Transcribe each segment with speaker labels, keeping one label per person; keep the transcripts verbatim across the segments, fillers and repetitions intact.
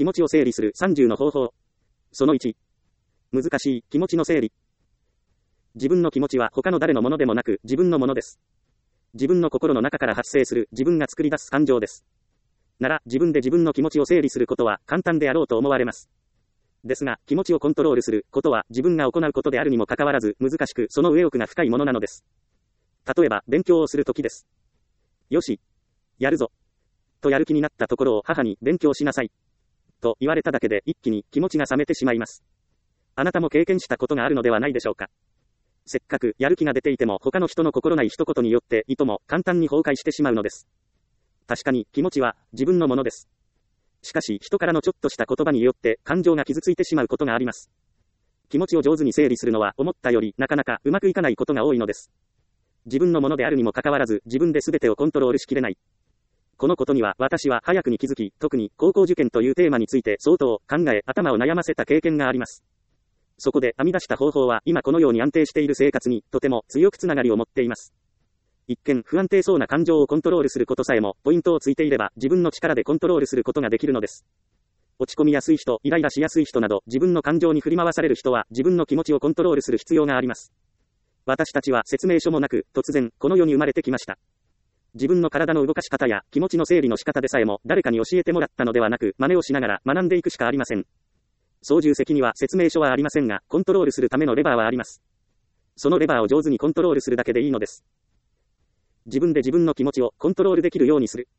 Speaker 1: 気持ちを整理するさんじゅうの方法。そのいち。難しい気持ちの整理。自分の気持ちは他の誰のものでもなく自分のものです。自分の心の中から発生する自分が作り出す感情です。なら自分で自分の気持ちを整理することは簡単であろうと思われます。ですが、気持ちをコントロールすることは自分が行うことであるにもかかわらず難しく、その上奥が深いものなのです。例えば、勉強をするときです。よし、やるぞ。とやる気になったところを母に勉強しなさい。と言われただけで一気に気持ちが冷めてしまいます。あなたも経験したことがあるのではないでしょうか。せっかくやる気が出ていても他の人の心ない一言によっていとも簡単に崩壊してしまうのです。確かに気持ちは自分のものです。しかし人からのちょっとした言葉によって感情が傷ついてしまうことがあります。気持ちを上手に整理するのは思ったよりなかなかうまくいかないことが多いのです。自分のものであるにもかかわらず自分で全てをコントロールしきれない。このことには私は早くに気づき、特に高校受験というテーマについて相当考え頭を悩ませた経験があります。そこで編み出した方法は今このように安定している生活にとても強くつながりを持っています。一見不安定そうな感情をコントロールすることさえもポイントをついていれば自分の力でコントロールすることができるのです。落ち込みやすい人、イライラしやすい人など自分の感情に振り回される人は自分の気持ちをコントロールする必要があります。私たちは説明書もなく突然この世に生まれてきました。自分の体の動かし方や気持ちの整理の仕方でさえも誰かに教えてもらったのではなく真似をしながら学んでいくしかありません。操縦席には説明書はありませんがコントロールするためのレバーはあります。そのレバーを上手にコントロールするだけでいいのです。自分で自分の気持ちをコントロールできるようにする。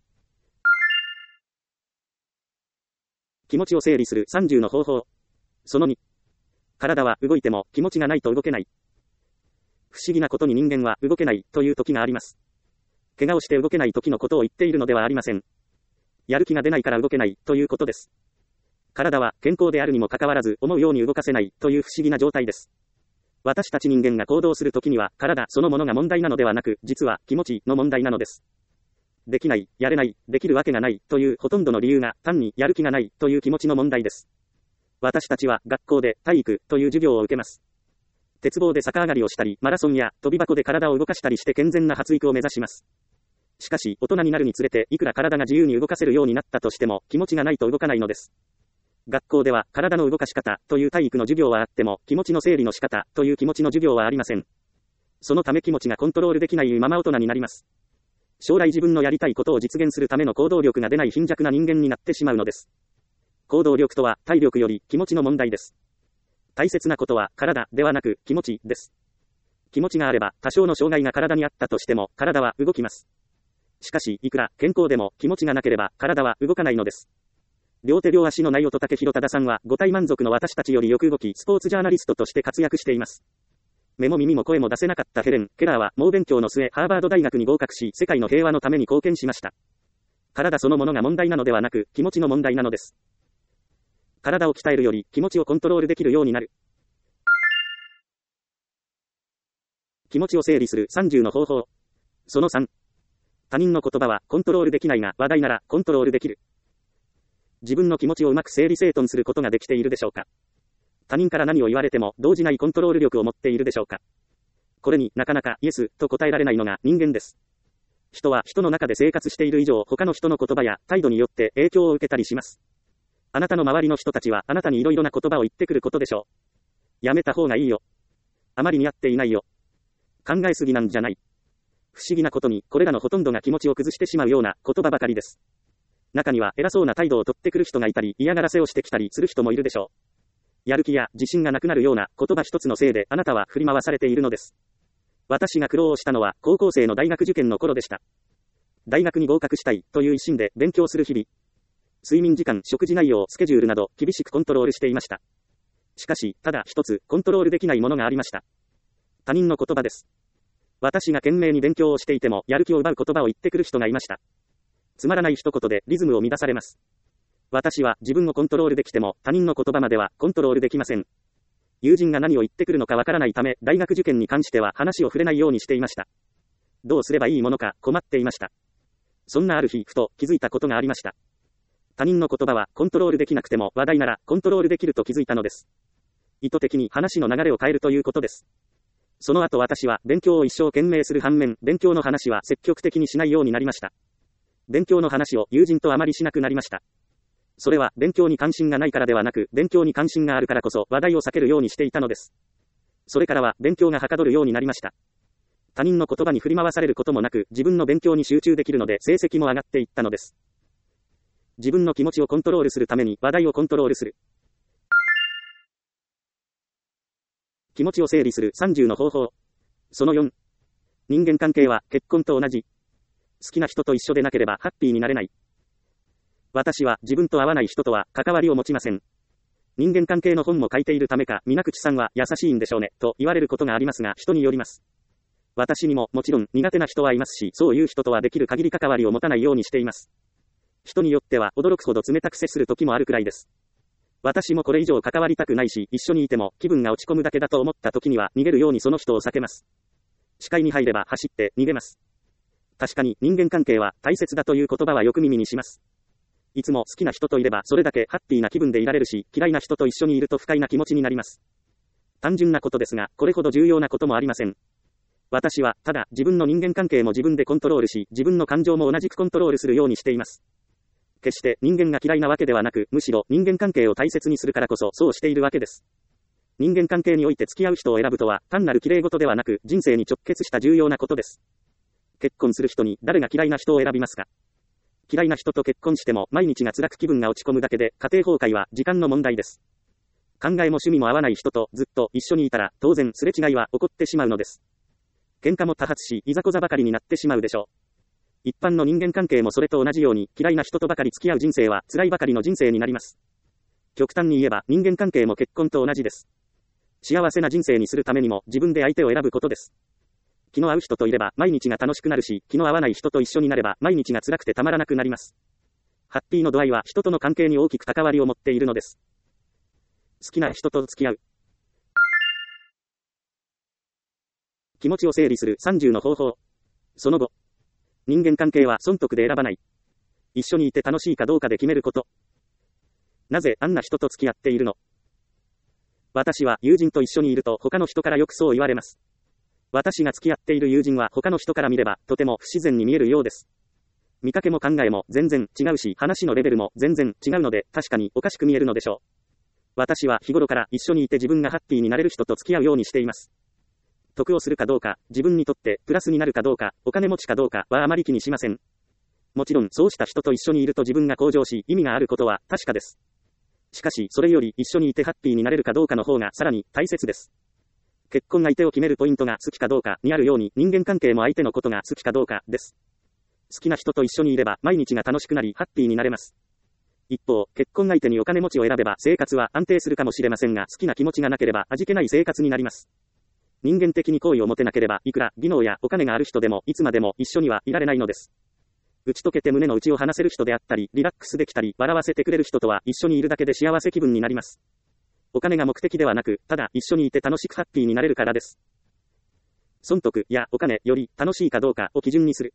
Speaker 1: 気持ちを整理するさんじゅうの方法。そのに。体は動いても気持ちがないと動けない。不思議なことに人間は動けないという時があります。怪我をして動けない時のことを言っているのではありません。やる気が出ないから動けないということです。体は健康であるにもかかわらず思うように動かせないという不思議な状態です。私たち人間が行動するときには体そのものが問題なのではなく実は気持ちの問題なのです。できない、やれない、できるわけがないというほとんどの理由が単にやる気がないという気持ちの問題です。私たちは学校で体育という授業を受けます。鉄棒で逆上がりをしたりマラソンや飛び箱で体を動かしたりして健全な発育を目指します。しかし大人になるにつれていくら体が自由に動かせるようになったとしても気持ちがないと動かないのです。学校では体の動かし方という体育の授業はあっても気持ちの整理の仕方という気持ちの授業はありません。そのため気持ちがコントロールできないまま大人になります。将来自分のやりたいことを実現するための行動力が出ない貧弱な人間になってしまうのです。行動力とは体力より気持ちの問題です。大切なことは体ではなく気持ちです。気持ちがあれば多少の障害が体にあったとしても体は動きます。しかしいくら健康でも気持ちがなければ体は動かないのです。両手両足のない乙武宏忠さんは五体満足の私たちよりよく動きスポーツジャーナリストとして活躍しています。目も耳も声も出せなかったヘレン・ケラーは猛勉強の末ハーバード大学に合格し世界の平和のために貢献しました。体そのものが問題なのではなく気持ちの問題なのです。体を鍛えるより気持ちをコントロールできるようになる。気持ちを整理するさんじゅうの方法。そのさん。他人の言葉はコントロールできないが話題ならコントロールできる。自分の気持ちをうまく整理整頓することができているでしょうか。他人から何を言われても動じないコントロール力を持っているでしょうか。これになかなかイエスと答えられないのが人間です。人は人の中で生活している以上他の人の言葉や態度によって影響を受けたりします。あなたの周りの人たちはあなたにいろいろな言葉を言ってくることでしょう。やめた方がいいよ。あまり似合っていないよ。考えすぎなんじゃない。不思議なことにこれらのほとんどが気持ちを崩してしまうような言葉ばかりです。中には偉そうな態度をとってくる人がいたり嫌がらせをしてきたりする人もいるでしょう。やる気や自信がなくなるような言葉一つのせいであなたは振り回されているのです。私が苦労をしたのは高校生の大学受験の頃でした。大学に合格したいという一心で勉強する日々。睡眠時間、食事内容、スケジュールなど厳しくコントロールしていました。しかし、ただ一つコントロールできないものがありました。他人の言葉です。私が懸命に勉強をしていてもやる気を奪う言葉を言ってくる人がいました。つまらない一言でリズムを乱されます。私は自分をコントロールできても他人の言葉まではコントロールできません。友人が何を言ってくるのかわからないため大学受験に関しては話を触れないようにしていました。どうすればいいものか困っていました。そんなある日ふと気づいたことがありました。他人の言葉はコントロールできなくても話題ならコントロールできると気づいたのです。意図的に話の流れを変えるということです。その後私は勉強を一生懸命する反面、勉強の話は積極的にしないようになりました。勉強の話を友人とあまりしなくなりました。 それは勉強に関心がないからではなく、勉強に関心があるからこそ話題を避けるようにしていたのです。それからは勉強がはかどるようになりました。他人の言葉に振り回されることもなく、自分の勉強に集中できるので成績も上がっていったのです。自分の気持ちをコントロールするために話題をコントロールする。気持ちを整理するさんじゅうの方法。そのよん。人間関係は結婚と同じ。好きな人と一緒でなければハッピーになれない。私は自分と合わない人とは関わりを持ちません。人間関係の本も書いているためか、水口さんは優しいんでしょうね、と言われることがありますが、人によります。私にももちろん苦手な人はいますし、そういう人とはできる限り関わりを持たないようにしています。人によっては驚くほど冷たく接する時もあるくらいです。私もこれ以上関わりたくないし、一緒にいても気分が落ち込むだけだと思った時には逃げるようにその人を避けます。視界に入れば走って逃げます。確かに人間関係は大切だという言葉はよく耳にします。いつも好きな人といればそれだけハッピーな気分でいられるし、嫌いな人と一緒にいると不快な気持ちになります。単純なことですが、これほど重要なこともありません。私はただ自分の人間関係も自分でコントロールし、自分の感情も同じくコントロールするようにしています。決して人間が嫌いなわけではなく、むしろ人間関係を大切にするからこそそうしているわけです。人間関係において付き合う人を選ぶとは、単なる綺麗事ではなく、人生に直結した重要なことです。結婚する人に誰が嫌いな人を選びますか？嫌いな人と結婚しても毎日が辛く気分が落ち込むだけで、家庭崩壊は時間の問題です。考えも趣味も合わない人とずっと一緒にいたら、当然すれ違いは起こってしまうのです。喧嘩も多発し、いざこざばかりになってしまうでしょう。一般の人間関係もそれと同じように、嫌いな人とばかり付き合う人生は辛いばかりの人生になります。極端に言えば人間関係も結婚と同じです。幸せな人生にするためにも自分で相手を選ぶことです。気の合う人といれば毎日が楽しくなるし、気の合わない人と一緒になれば毎日が辛くてたまらなくなります。ハッピーの度合いは人との関係に大きく関わりを持っているのです。好きな人と付き合う。気持ちを整理するさんじゅうの方法。その後。人間関係は損得で選ばない。一緒にいて楽しいかどうかで決めること。なぜあんな人と付き合っているの？私は友人と一緒にいると他の人からよくそう言われます。私が付き合っている友人は他の人から見ればとても不自然に見えるようです。見かけも考えも全然違うし、話のレベルも全然違うので確かにおかしく見えるのでしょう。私は日頃から一緒にいて自分がハッピーになれる人と付き合うようにしています。得をするかどうか、自分にとってプラスになるかどうか、お金持ちかどうかはあまり気にしません。もちろんそうした人と一緒にいると自分が向上し意味があることは確かです。しかしそれより一緒にいてハッピーになれるかどうかの方がさらに大切です。結婚相手を決めるポイントが好きかどうかにあるように、人間関係も相手のことが好きかどうかです。好きな人と一緒にいれば毎日が楽しくなりハッピーになれます。一方、結婚相手にお金持ちを選べば生活は安定するかもしれませんが、好きな気持ちがなければ味気ない生活になります。人間的に好意を持てなければ、いくら技能やお金がある人でもいつまでも一緒にはいられないのです。打ち解けて胸の内を話せる人であったり、リラックスできたり、笑わせてくれる人とは一緒にいるだけで幸せ気分になります。お金が目的ではなく、ただ一緒にいて楽しくハッピーになれるからです。損得やお金より楽しいかどうかを基準にする。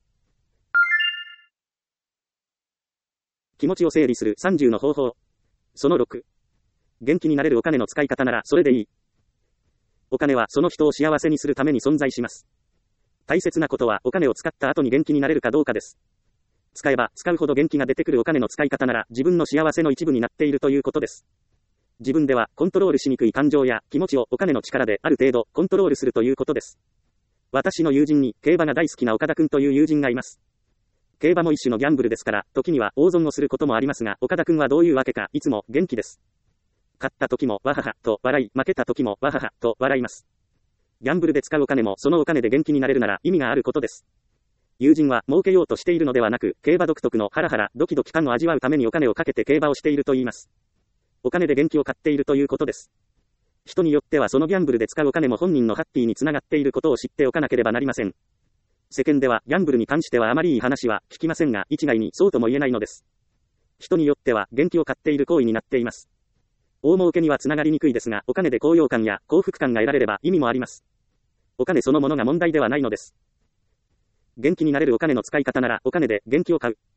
Speaker 1: 気持ちを整理するさんじゅうの方法。そのろく。元気になれるお金の使い方ならそれでいい。お金はその人を幸せにするために存在します。大切なことはお金を使った後に元気になれるかどうかです。使えば使うほど元気が出てくるお金の使い方なら自分の幸せの一部になっているということです。自分ではコントロールしにくい感情や気持ちをお金の力である程度コントロールするということです。私の友人に競馬が大好きな岡田くんという友人がいます。競馬も一種のギャンブルですから、時には大損をすることもありますが、岡田くんはどういうわけかいつも元気です。勝った時もわははと笑い、負けた時もわははと笑います。ギャンブルで使うお金もそのお金で元気になれるなら意味があることです。友人は儲けようとしているのではなく、競馬独特のハラハラドキドキ感を味わうためにお金をかけて競馬をしていると言います。お金で元気を買っているということです。人によってはそのギャンブルで使うお金も本人のハッピーにつながっていることを知っておかなければなりません。世間ではギャンブルに関してはあまりいい話は聞きませんが、一概にそうとも言えないのです。人によっては元気を買っている行為になっています。大儲けにはつながりにくいですが、お金で高揚感や幸福感が得られれば意味もあります。お金そのものが問題ではないのです。元気になれるお金の使い方ならお金で元気を買う。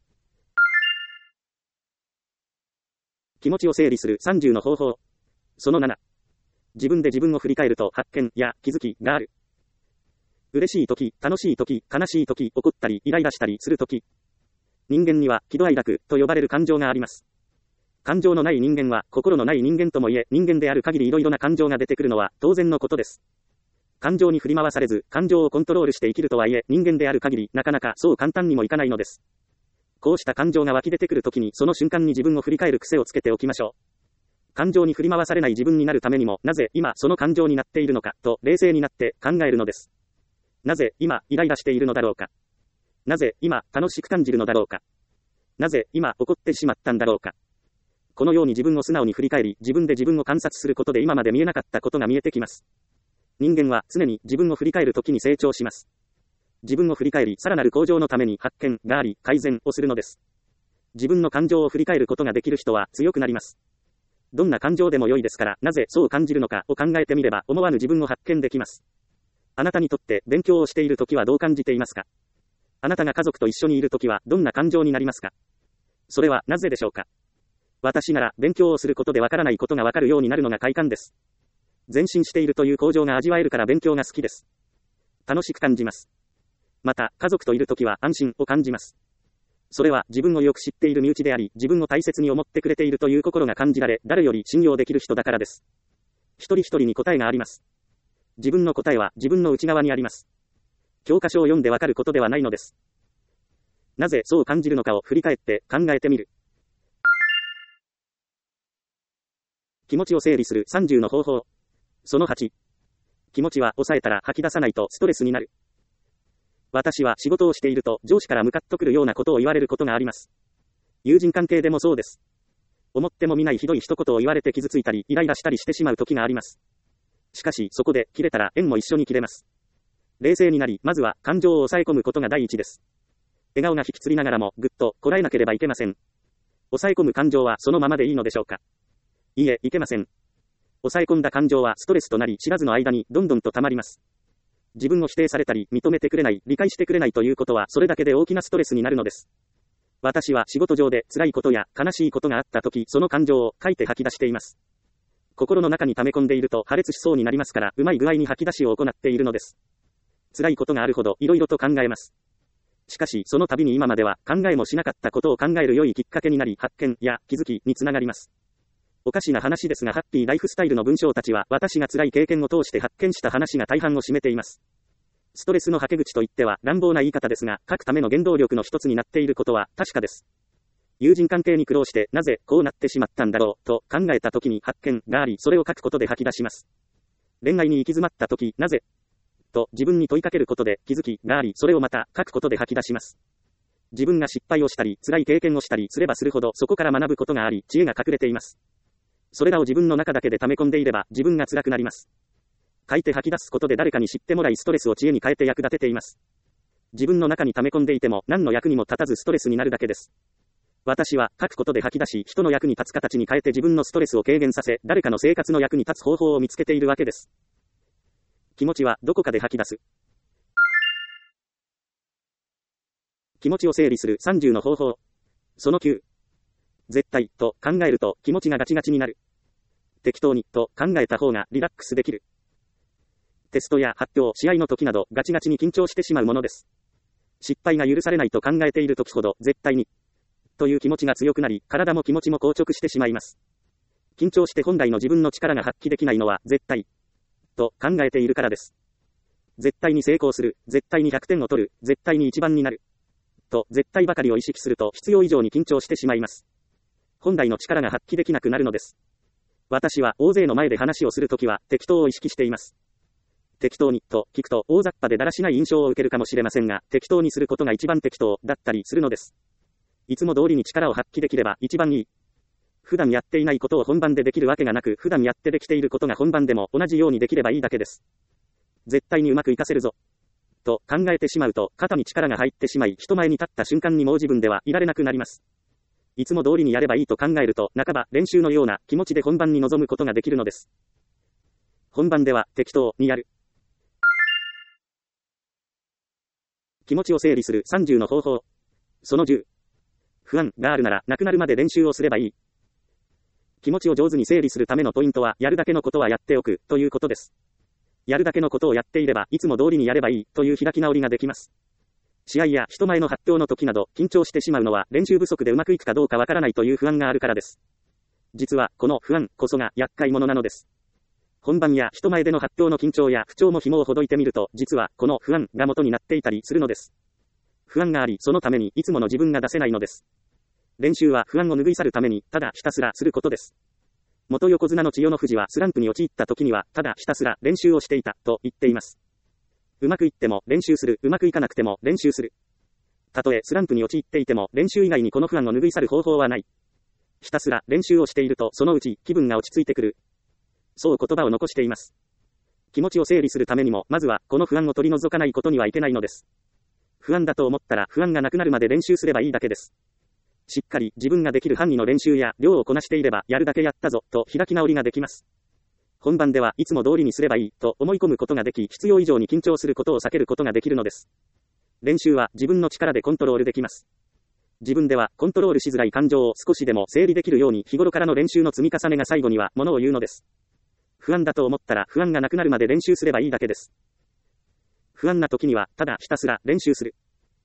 Speaker 1: 気持ちを整理するさんじゅうの方法。そのなな。自分で自分を振り返ると発見や気づきがある。嬉しい時、楽しい時、悲しい時、怒ったり、イライラしたりする時。人間には喜怒哀楽と呼ばれる感情があります。 感情のない人間は心のない人間ともいえ、人間である限りいろいろな感情が出てくるのは当然のことです。感情に振り回されず、感情をコントロールして生きるとはいえ、人間である限り、なかなかそう簡単にもいかないのです。こうした感情が湧き出てくるときに、その瞬間に自分を振り返る癖をつけておきましょう。感情に振り回されない自分になるためにも、なぜ今その感情になっているのか、と冷静になって考えるのです。なぜ今イライラしているのだろうか。なぜ今楽しく感じるのだろうか。なぜ今怒ってしまったんだろうか。このように自分を素直に振り返り、自分で自分を観察することで今まで見えなかったことが見えてきます。人間は常に自分を振り返るときに成長します。自分を振り返り、さらなる向上のために発見があり、改善をするのです。自分の感情を振り返ることができる人は強くなります。どんな感情でも良いですから、なぜそう感じるのかを考えてみれば、思わぬ自分を発見できます。あなたにとって勉強をしているときはどう感じていますか？あなたが家族と一緒にいるときはどんな感情になりますか？それはなぜでしょうか？私なら勉強をすることでわからないことがわかるようになるのが快感です。前進しているという向上が味わえるから勉強が好きです。楽しく感じます。また、家族といるときは安心を感じます。それは自分をよく知っている身内であり、自分を大切に思ってくれているという心が感じられ、誰より信用できる人だからです。一人一人に答えがあります。自分の答えは自分の内側にあります。教科書を読んでわかることではないのです。なぜそう感じるのかを振り返って考えてみる。気持ちを整理するさんじゅうの方法。そのはち。気持ちは抑えたら吐き出さないとストレスになる。私は仕事をしていると上司からムカッとくるようなことを言われることがあります。友人関係でもそうです。思ってもみないひどい一言を言われて傷ついたり、イライラしたりしてしまう時があります。しかし、そこで切れたら縁も一緒に切れます。冷静になり、まずは感情を抑え込むことが第一です。笑顔が引きつりながらも、ぐっとこらえなければいけません。抑え込む感情はそのままでいいのでしょうか？いいえ、いけません。抑え込んだ感情はストレスとなり、知らずの間にどんどんと溜まります。自分を否定されたり、認めてくれない、理解してくれないということは、それだけで大きなストレスになるのです。私は仕事上で辛いことや悲しいことがあったとき、その感情を書いて吐き出しています。心の中に溜め込んでいると破裂しそうになりますから、うまい具合に吐き出しを行っているのです。辛いことがあるほど、いろいろと考えます。しかし、その度に今までは考えもしなかったことを考える良いきっかけになり、発見や気づきにつながります。おかしな話ですが、ハッピーライフスタイルの文章たちは、私が辛い経験を通して発見した話が大半を占めています。ストレスのはけ口といっては乱暴な言い方ですが、書くための原動力の一つになっていることは確かです。友人関係に苦労して、なぜこうなってしまったんだろう、と考えた時に発見があり、それを書くことで吐き出します。恋愛に行き詰まった時、なぜと自分に問いかけることで気づきがあり、それをまた書くことで吐き出します。自分が失敗をしたり、辛い経験をしたりすればするほど、そこから学ぶことがあり、知恵が隠れています。それらを自分の中だけで溜め込んでいれば、自分が辛くなります。書いて吐き出すことで誰かに知ってもらい、ストレスを知恵に変えて役立てています。自分の中に溜め込んでいても、何の役にも立たずストレスになるだけです。私は、書くことで吐き出し、人の役に立つ形に変えて自分のストレスを軽減させ、誰かの生活の役に立つ方法を見つけているわけです。気持ちは、どこかで吐き出す。気持ちを整理するさんじゅうの方法。そのきゅう。絶対、と考えると気持ちがガチガチになる。適当に、と考えた方がリラックスできる。テストや発表、試合の時などガチガチに緊張してしまうものです。失敗が許されないと考えている時ほど絶対に、という気持ちが強くなり、体も気持ちも硬直してしまいます。緊張して本来の自分の力が発揮できないのは絶対、と考えているからです。絶対に成功する、絶対にひゃくてんを取る、絶対に一番になる。と絶対ばかりを意識すると必要以上に緊張してしまいます。本来の力が発揮できなくなるのです。私は大勢の前で話をするときは適当を意識しています。適当に、と聞くと大雑把でだらしない印象を受けるかもしれませんが、適当にすることが一番適当だったりするのです。いつも通りに力を発揮できれば一番いい。普段やっていないことを本番でできるわけがなく、普段やってできていることが本番でも同じようにできればいいだけです。絶対にうまく活かせるぞ。と考えてしまうと肩に力が入ってしまい、人前に立った瞬間にもう自分ではいられなくなります。いつも通りにやればいいと考えると、半ば練習のような気持ちで本番に臨むことができるのです。本番では適当にやる。気持ちを整理するさんじゅうの方法。そのじゅう。不安があるならなくなるまで練習をすればいい。気持ちを上手に整理するためのポイントは、やるだけのことはやっておくということです。やるだけのことをやっていれば、いつも通りにやればいいという開き直りができます。試合や人前の発表の時など緊張してしまうのは、練習不足でうまくいくかどうかわからないという不安があるからです。 実は、この不安こそが厄介者なのです。本番や人前での発表の緊張や不調も紐をほどいてみると、実は、この不安が元になっていたりするのです。不安があり、そのためにいつもの自分が出せないのです。練習は不安を拭い去るために、ただひたすらすることです。元横綱の千代の富士はスランプに陥った時には、ただひたすら練習をしていた、と言っています。うまくいっても練習する、うまくいかなくても練習する。たとえスランプに陥っていても練習以外にこの不安を拭い去る方法はない。ひたすら練習をしているとそのうち気分が落ち着いてくる。そう言葉を残しています。気持ちを整理するためにも、まずはこの不安を取り除かないことにはいけないのです。不安だと思ったら不安がなくなるまで練習すればいいだけです。しっかり自分ができる範囲の練習や量をこなしていれば、やるだけやったぞと開き直りができます。本番ではいつも通りにすればいいと思い込むことができ、必要以上に緊張することを避けることができるのです。練習は自分の力でコントロールできます。自分ではコントロールしづらい感情を少しでも整理できるように日頃からの練習の積み重ねが最後にはものを言うのです。不安だと思ったら不安がなくなるまで練習すればいいだけです。不安な時にはただひたすら練習する。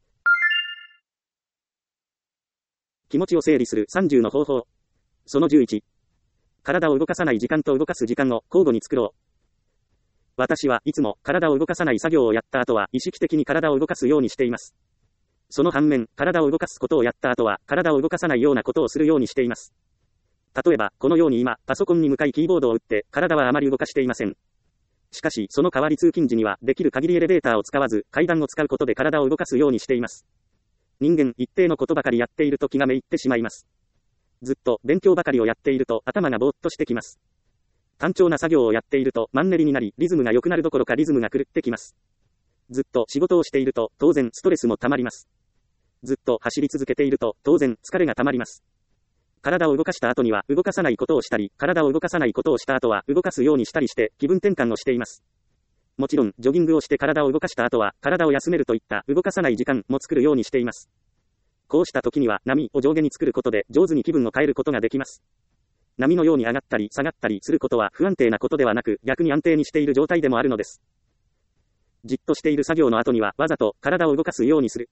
Speaker 1: 気持ちを整理するさんじゅうの方法。そのじゅういち。体を動かさない時間と動かす時間を交互に作ろう。私はいつも体を動かさない作業をやった後は意識的に体を動かすようにしています。その反面、体を動かすことをやった後は体を動かさないようなことをするようにしています。例えば、このように今、パソコンに向かいキーボードを打って体はあまり動かしていません。しかし、その代わり通勤時にはできる限りエレベーターを使わず、階段を使うことで体を動かすようにしています。人間一定のことばかりやっていると気がめいってしまいます。ずっと勉強ばかりをやっていると頭がぼーっとしてきます。単調な作業をやっているとマンネリになり、リズムが良くなるどころかリズムが狂ってきます。ずっと仕事をしていると当然ストレスも溜まります。ずっと走り続けていると当然疲れが溜まります。体を動かした後には動かさないことをしたり、体を動かさないことをした後は動かすようにしたりして気分転換をしています。もちろん、ジョギングをして体を動かした後は体を休めるといった動かさない時間も作るようにしています。こうした時には波を上下に作ることで上手に気分を変えることができます。波のように上がったり下がったりすることは不安定なことではなく、逆に安定にしている状態でもあるのです。じっとしている作業の後にはわざと体を動かすようにする。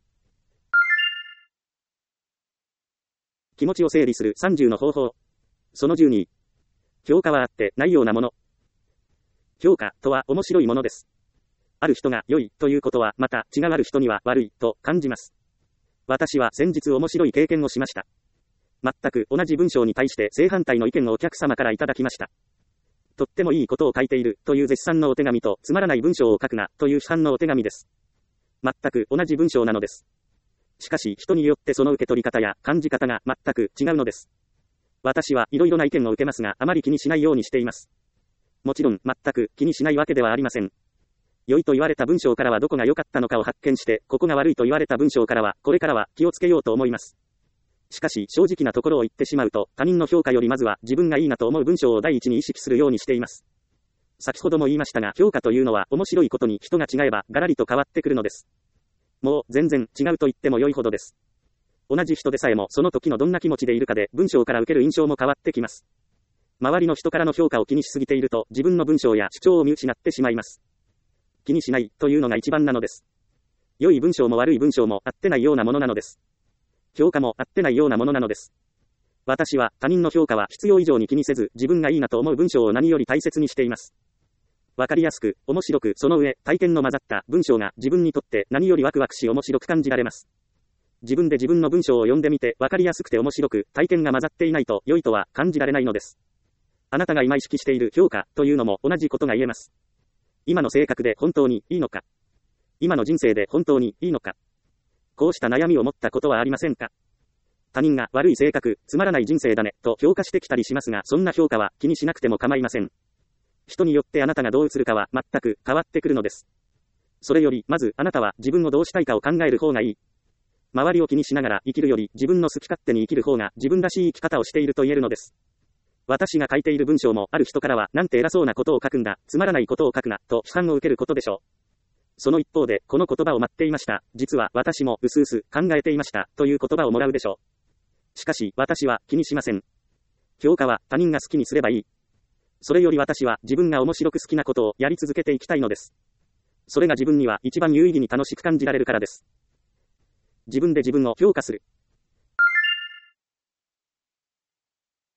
Speaker 1: 気持ちを整理するさんじゅうの方法。そのじゅうに。評価はあってないようなもの。評価とは面白いものです。ある人が良いということはまた違うある人には悪いと感じます。私は先日面白い経験をしました。全く同じ文章に対して正反対の意見をお客様からいただきました。とってもいいことを書いているという絶賛のお手紙と、つまらない文章を書くなという批判のお手紙です。全く同じ文章なのです。しかし人によってその受け取り方や感じ方が全く違うのです。私はいろいろな意見を受けますが、あまり気にしないようにしています。もちろん全く気にしないわけではありません。良いと言われた文章からはどこが良かったのかを発見して、ここが悪いと言われた文章からはこれからは気をつけようと思います。しかし正直なところを言ってしまうと、他人の評価よりまずは自分がいいなと思う文章を第一に意識するようにしています。先ほども言いましたが、評価というのは面白いことに人が違えばガラリと変わってくるのです。もう全然違うと言っても良いほどです。同じ人でさえもその時のどんな気持ちでいるかで文章から受ける印象も変わってきます。周りの人からの評価を気にしすぎていると自分の文章や主張を見失ってしまいます。気にしないというのが一番なのです。良い文章も悪い文章も合ってないようなものなのです。評価も合ってないようなものなのです。私は他人の評価は必要以上に気にせず、自分がいいなと思う文章を何より大切にしています。わかりやすく、面白く、その上、体験の混ざった文章が自分にとって何よりワクワクし面白く感じられます。自分で自分の文章を読んでみて、わかりやすくて面白く、体験が混ざっていないと良いとは感じられないのです。あなたが今意識している評価というのも同じことが言えます。今の性格で本当にいいのか。今の人生で本当にいいのか。こうした悩みを持ったことはありませんか。他人が悪い性格、つまらない人生だね、と評価してきたりしますが、そんな評価は気にしなくても構いません。人によってあなたがどう映るかは全く変わってくるのです。それより、まずあなたは自分をどうしたいかを考える方がいい。周りを気にしながら生きるより、自分の好き勝手に生きる方が自分らしい生き方をしていると言えるのです。私が書いている文章もある人からは、なんて偉そうなことを書くんだ、つまらないことを書くな、と批判を受けることでしょう。その一方で、この言葉を待っていました。実は私もうすうす考えていました。という言葉をもらうでしょう。しかし、私は気にしません。評価は他人が好きにすればいい。それより私は自分が面白く好きなことをやり続けていきたいのです。それが自分には一番有意義に楽しく感じられるからです。自分で自分を評価する。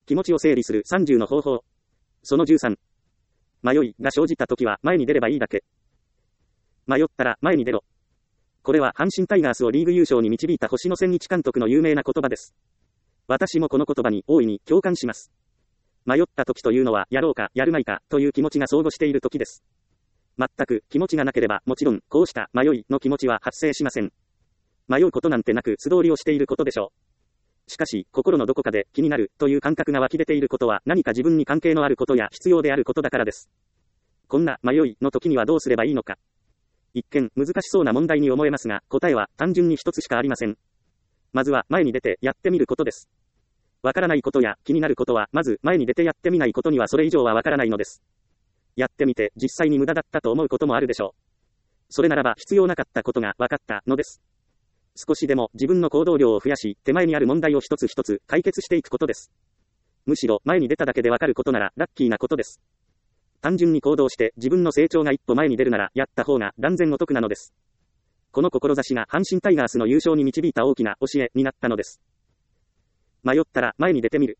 Speaker 1: 気持ちを整理するさんじゅうの方法。そのじゅうさん。迷いが生じたときは前に出ればいいだけ。迷ったら前に出ろ。これは阪神タイガースをリーグ優勝に導いた星野千日監督の有名な言葉です。私もこの言葉に大いに共感します。迷った時というのはやろうかやるまいかという気持ちが相互している時です。全く気持ちがなければもちろんこうした迷いの気持ちは発生しません。迷うことなんてなく素通りをしていることでしょう。しかし心のどこかで気になるという感覚が湧き出ていることは何か自分に関係のあることや必要であることだからです。こんな迷いの時にはどうすればいいのか。一見難しそうな問題に思えますが答えは単純に一つしかありません。まずは前に出てやってみることです。わからないことや気になることはまず前に出てやってみないことにはそれ以上はわからないのです。やってみて実際に無駄だったと思うこともあるでしょう。それならば必要なかったことが分かったのです。少しでも自分の行動量を増やし、手前にある問題を一つ一つ解決していくことです。むしろ前に出ただけでわかることならラッキーなことです。単純に行動して自分の成長が一歩前に出るならやった方が断然お得なのです。この志が阪神タイガースの優勝に導いた大きな教えになったのです。迷ったら前に出てみる。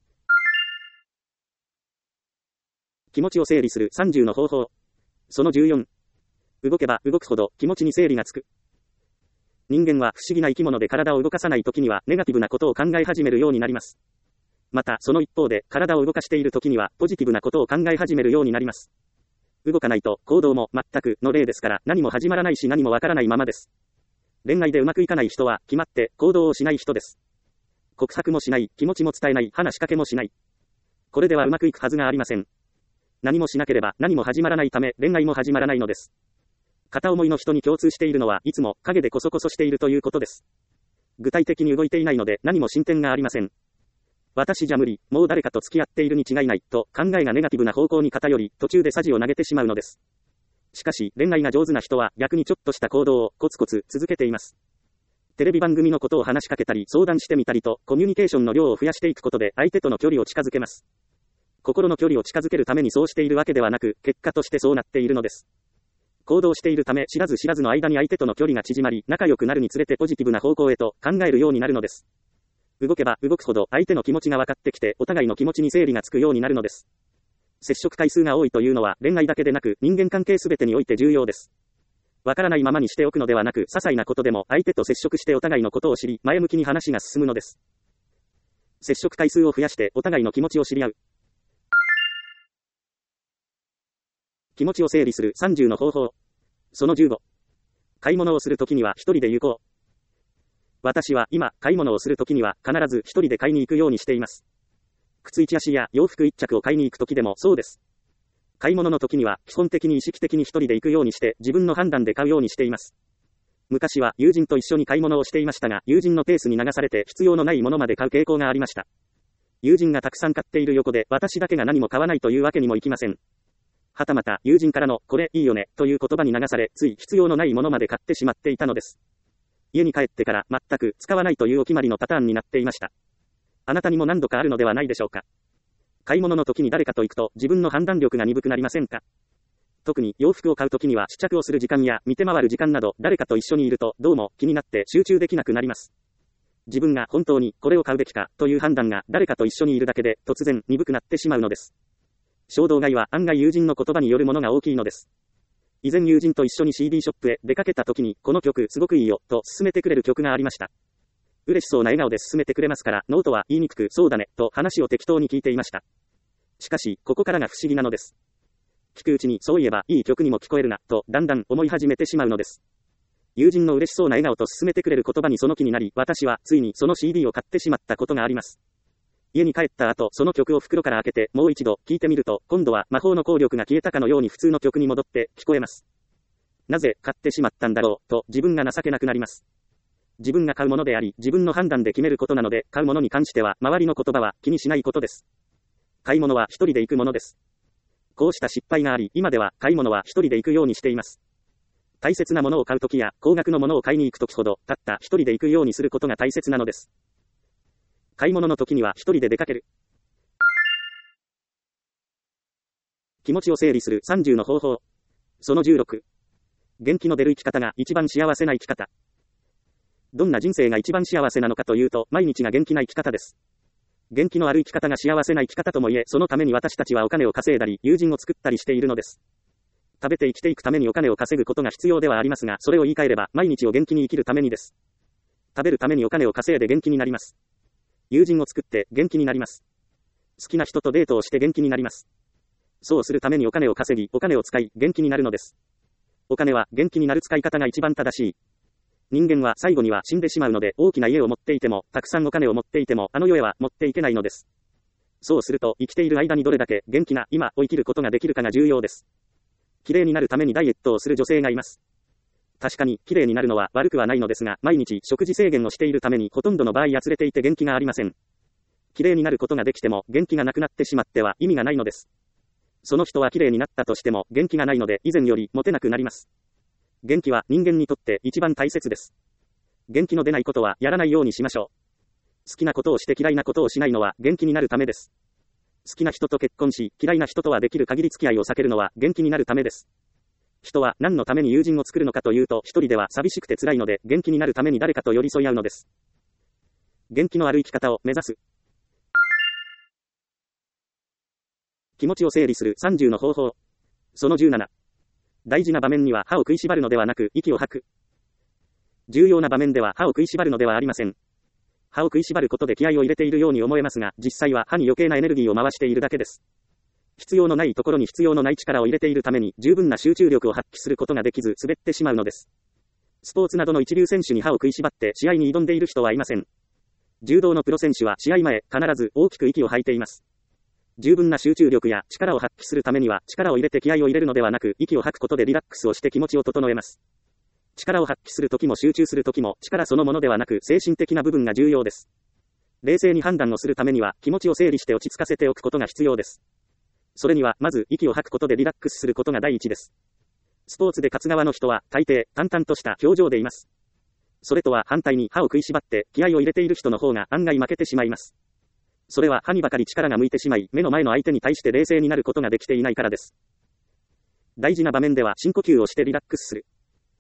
Speaker 1: 気持ちを整理するさんじゅうの方法。そのじゅうよん。動けば動くほど気持ちに整理がつく。人間は不思議な生き物で体を動かさないときにはネガティブなことを考え始めるようになります。またその一方で体を動かしているときにはポジティブなことを考え始めるようになります。動かないと行動も全くの例ですから何も始まらないし何もわからないままです。恋愛でうまくいかない人は決まって行動をしない人です。告白もしない、気持ちも伝えない、話しかけもしない。これではうまくいくはずがありません。何もしなければ何も始まらないため恋愛も始まらないのです。片思いの人に共通しているのはいつも影でコソコソしているということです。具体的に動いていないので何も進展がありません。私じゃ無理、もう誰かと付き合っているに違いないと考えがネガティブな方向に偏り途中で舵を投げてしまうのです。しかし恋愛が上手な人は逆にちょっとした行動をコツコツ続けています。テレビ番組のことを話しかけたり相談してみたりとコミュニケーションの量を増やしていくことで相手との距離を近づけます。心の距離を近づけるためにそうしているわけではなく結果としてそうなっているのです。行動しているため知らず知らずの間に相手との距離が縮まり仲良くなるにつれてポジティブな方向へと考えるようになるのです。動けば動くほど相手の気持ちが分かってきてお互いの気持ちに整理がつくようになるのです。接触回数が多いというのは恋愛だけでなく人間関係すべてにおいて重要です。わからないままにしておくのではなく些細なことでも相手と接触してお互いのことを知り前向きに話が進むのです。接触回数を増やしてお互いの気持ちを知り合う。気持ちを整理するさんじゅうの方法。そのじゅうご。買い物をするときには一人で行こう。私は今、買い物をするときには必ず一人で買いに行くようにしています。靴一足や洋服一着を買いに行くときでもそうです。買い物のときには基本的に意識的に一人で行くようにして自分の判断で買うようにしています。昔は友人と一緒に買い物をしていましたが、友人のペースに流されて必要のないものまで買う傾向がありました。友人がたくさん買っている横で私だけが何も買わないというわけにもいきません。はたまた友人からのこれいいよねという言葉に流されつい必要のないものまで買ってしまっていたのです。家に帰ってから全く使わないというお決まりのパターンになっていました。あなたにも何度かあるのではないでしょうか。買い物の時に誰かと行くと自分の判断力が鈍くなりませんか。特に洋服を買う時には試着をする時間や見て回る時間など誰かと一緒にいるとどうも気になって集中できなくなります。自分が本当にこれを買うべきかという判断が誰かと一緒にいるだけで突然鈍くなってしまうのです。衝動買いは案外友人の言葉によるものが大きいのです。以前友人と一緒に シーディー ショップへ出かけた時にこの曲すごくいいよと勧めてくれる曲がありました。嬉しそうな笑顔で勧めてくれますからノーとは言いにくくそうだねと話を適当に聞いていました。しかしここからが不思議なのです。聞くうちにそういえばいい曲にも聞こえるなとだんだん思い始めてしまうのです。友人の嬉しそうな笑顔と勧めてくれる言葉にその気になり私はついにその シーディー を買ってしまったことがあります。家に帰った後その曲を袋から開けてもう一度聴いてみると今度は魔法の効力が消えたかのように普通の曲に戻って聞こえます。なぜ買ってしまったんだろうと自分が情けなくなります。自分が買うものであり自分の判断で決めることなので買うものに関しては周りの言葉は気にしないことです。買い物は一人で行くものです。こうした失敗があり今では買い物は一人で行くようにしています。大切なものを買うときや高額のものを買いに行くときほどたった一人で行くようにすることが大切なのです。買い物の時には一人で出かける。気持ちを整理するさんじゅうの方法。そのじゅうろく。元気の出る生き方が一番幸せな生き方。どんな人生が一番幸せなのかというと毎日が元気な生き方です。 元気のある生き方が幸せな生き方ともいえ、そのために私たちはお金を稼いだり、友人を作ったりしているのです。食べて生きていくためにお金を稼ぐことが必要ではありますが、それを言い換えれば、毎日を元気に生きるためにです。食べるためにお金を稼いで元気になります。友人を作って元気になります。好きな人とデートをして元気になります。そうするためにお金を稼ぎ、お金を使い、元気になるのです。お金は元気になる使い方が一番正しい。人間は最後には死んでしまうので、大きな家を持っていても、たくさんお金を持っていても、あの世へは持っていけないのです。そうすると、生きている間にどれだけ元気な今を生きることができるかが重要です。綺麗になるためにダイエットをする女性がいます。確かに、綺麗になるのは悪くはないのですが、毎日食事制限をしているために、ほとんどの場合やつれていて元気がありません。綺麗になることができても、元気がなくなってしまっては意味がないのです。その人は綺麗になったとしても、元気がないので、以前よりモテなくなります。元気は人間にとって一番大切です。元気の出ないことはやらないようにしましょう。好きなことをして嫌いなことをしないのは元気になるためです。好きな人と結婚し、嫌いな人とはできる限り付き合いを避けるのは元気になるためです。人は何のために友人を作るのかというと、一人では寂しくて辛いので、元気になるために誰かと寄り添い合うのです。元気のある生き方を目指す。気持ちを整理するさんじゅうの方法。そのじゅうなな。大事な場面には歯を食いしばるのではなく、息を吐く。重要な場面では歯を食いしばるのではありません。歯を食いしばることで気合を入れているように思えますが、実際は歯に余計なエネルギーを回しているだけです。必要のないところに必要のない力を入れているために、十分な集中力を発揮することができず、滑ってしまうのです。スポーツなどの一流選手に歯を食いしばって試合に挑んでいる人はいません。柔道のプロ選手は試合前、必ず大きく息を吐いています。十分な集中力や力を発揮するためには、力を入れて気合を入れるのではなく、息を吐くことでリラックスをして気持ちを整えます。力を発揮するときも集中するときも、力そのものではなく、精神的な部分が重要です。冷静に判断をするためには、気持ちを整理して落ち着かせておくことが必要です。それには、まず、息を吐くことでリラックスすることが第一です。スポーツで勝つ側の人は、大抵、淡々とした表情でいます。それとは反対に歯を食いしばって、気合を入れている人の方が案外負けてしまいます。それは歯にばかり力が向いてしまい、目の前の相手に対して冷静になることができていないからです。大事な場面では深呼吸をしてリラックスする。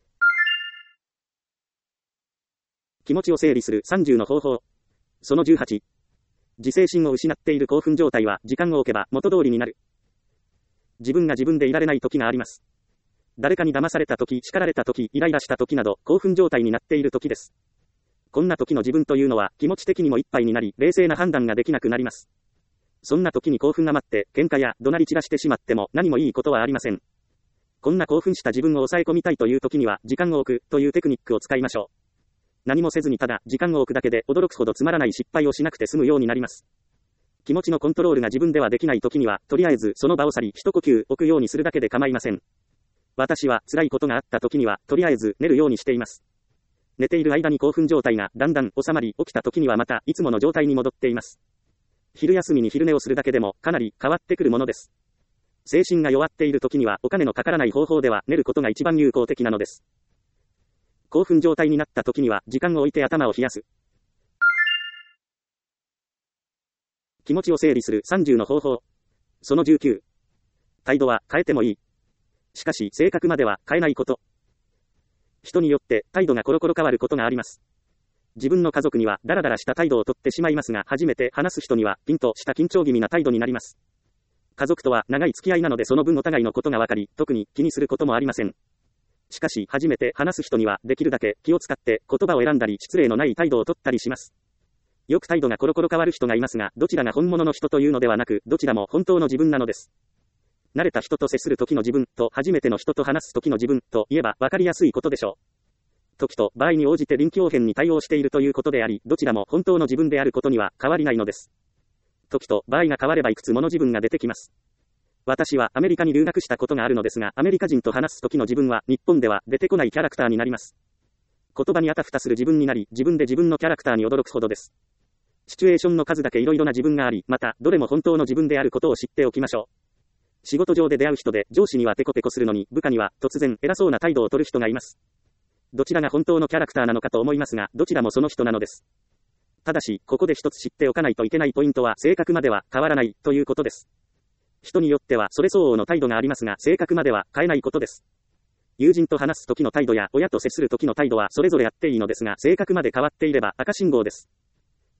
Speaker 1: 気持ちを整理するさんじゅうの方法。そのじゅうはち。自制心を失っている興奮状態は時間を置けば元通りになる。自分が自分でいられない時があります。誰かに騙された時、叱られた時、イライラした時など興奮状態になっている時です。こんな時の自分というのは気持ち的にもいっぱいになり、冷静な判断ができなくなります。そんな時に興奮が待って、喧嘩や怒鳴り散らしてしまっても何もいいことはありません。こんな興奮した自分を抑え込みたいという時には、時間を置くというテクニックを使いましょう。何もせずにただ時間を置くだけで驚くほどつまらない失敗をしなくて済むようになります。気持ちのコントロールが自分ではできない時には、とりあえずその場を去り一呼吸置くようにするだけで構いません。私は辛いことがあった時には、とりあえず寝るようにしています。寝ている間に興奮状態がだんだん収まり、起きた時にはまたいつもの状態に戻っています。昼休みに昼寝をするだけでもかなり変わってくるものです。精神が弱っている時にはお金のかからない方法では寝ることが一番有効的なのです。興奮状態になった時には時間を置いて頭を冷やす。気持ちを整理するさんじゅうの方法。そのじゅうきゅう。態度は変えてもいい。しかし性格までは変えないこと。人によって態度がコロコロ変わることがあります。自分の家族にはダラダラした態度をとってしまいますが、初めて話す人にはピンとした緊張気味な態度になります。家族とは長い付き合いなのでその分お互いのことがわかり、特に気にすることもありません。しかし初めて話す人にはできるだけ気を使って言葉を選んだり失礼のない態度をとったりします。よく態度がコロコロ変わる人がいますが、どちらが本物の人というのではなく、どちらも本当の自分なのです。慣れた人と接する時の自分と初めての人と話す時の自分と言えば分かりやすいことでしょう。時と場合に応じて臨機応変に対応しているということであり、どちらも本当の自分であることには変わりないのです。時と場合が変わればいくつもの自分が出てきます。私はアメリカに留学したことがあるのですが、アメリカ人と話す時の自分は日本では出てこないキャラクターになります。言葉にあたふたする自分になり、自分で自分のキャラクターに驚くほどです。シチュエーションの数だけ色々な自分があり、またどれも本当の自分であることを知っておきましょう。仕事上で出会う人で上司にはテコテコするのに部下には突然偉そうな態度を取る人がいます。どちらが本当のキャラクターなのかと思いますが、どちらもその人なのです。ただし、ここで一つ知っておかないといけないポイントは、性格までは変わらないということです。人によってはそれ相応の態度がありますが、性格までは変えないことです。友人と話す時の態度や親と接する時の態度はそれぞれあっていいのですが、性格まで変わっていれば赤信号です。